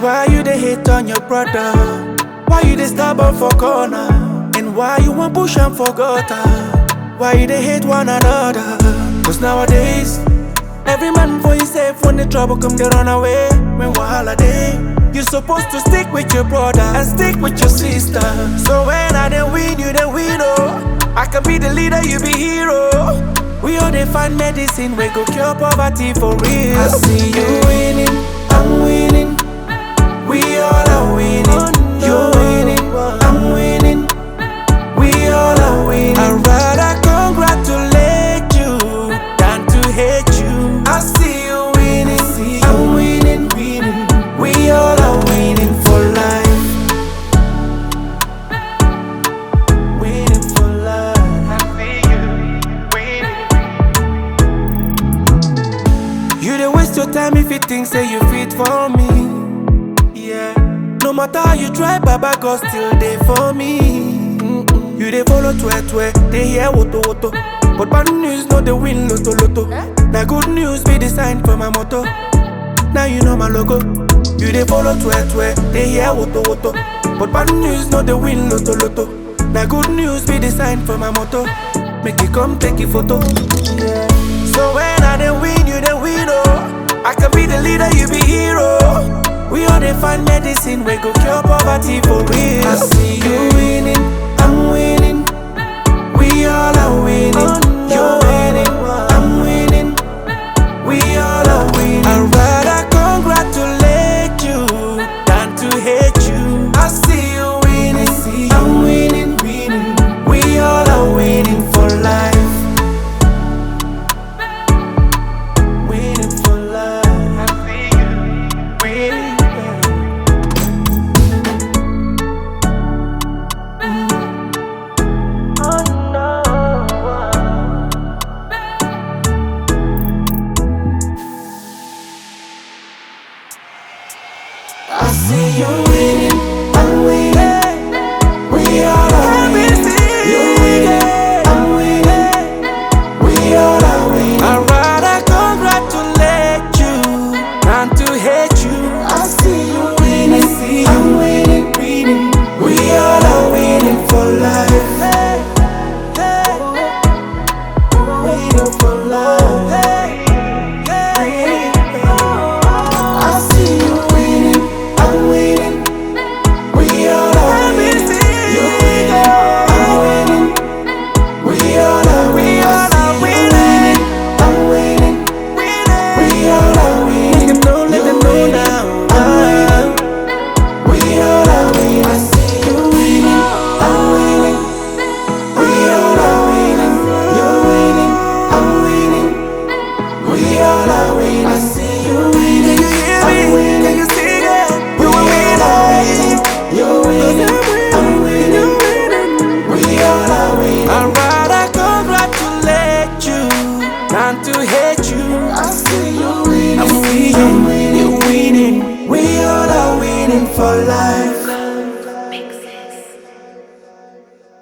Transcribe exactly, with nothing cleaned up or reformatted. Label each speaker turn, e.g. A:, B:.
A: why you dey hate on your brother? Why you dey stubborn for corner? And why you want push am for gutter? Why you dey hate one another? Cause nowadays, every man for himself. When the trouble come, they run away. When wahala dey, you supposed to stick with your brother and stick with your sister. So when I dey win, you dey win, oh. I can be the leader, you be hero. We all dey find medicine, we go cure poverty for real. I see you winning, I'm winning. We all are winning. You're winning, I'm winning. We all are winning. I'd rather congratulate you than to hate you. I see you winning, I'm winning. We all are winning for life. Winning for life. I see you winning. You dey waste your time if you think say you fit for me. Yeah. No matter how you try, Baba God still dey for me. Mm-mm. You dey follow twe twe, they hear woto woto. But bad news no dey win loto loto. Now good news be the sign for my motto. Now you know my logo. You dey follow twe twe, they hear woto woto. But bad news no dey win loto loto. Now good news be the sign for my motto. Make you come take a photo. Yeah. So when I dey win, you dey win, oh. I can be the leader, you be hero. We all dey find medicine, we go cure poverty for real. I see you winning, I'm winning. We all are winning. You're winning, I'm winning. We all are winning. I'd rather congratulate you than to hate you. I see you winning, I'm winning. We all are winning for life. Winning for life. I see you winning. I see you winning, I'm winning. We all are winning. You're winning, I'm winning. We all are winning. I'd rather congratulate you than to hate you. I see you winning, I'm winning. We all are winning for life. Winning for life. I see you winning, I'm winning. We all are winning. You're winning, I'm winning. We all are winning. I'm winning. We all are winning. Let them know, let them know now. I'm winning. We all are winning. I see you winning, I'm winning. We all are winning. You're winning, I'm winning. We all are winning. I see you winning, I'm winning. Can you see that? You are winning. You're winning, I'm winning. We all are winning. I'd rather congratulate you than to hate you. I see you winning, I'm winning. You're winning. We all are winning for life.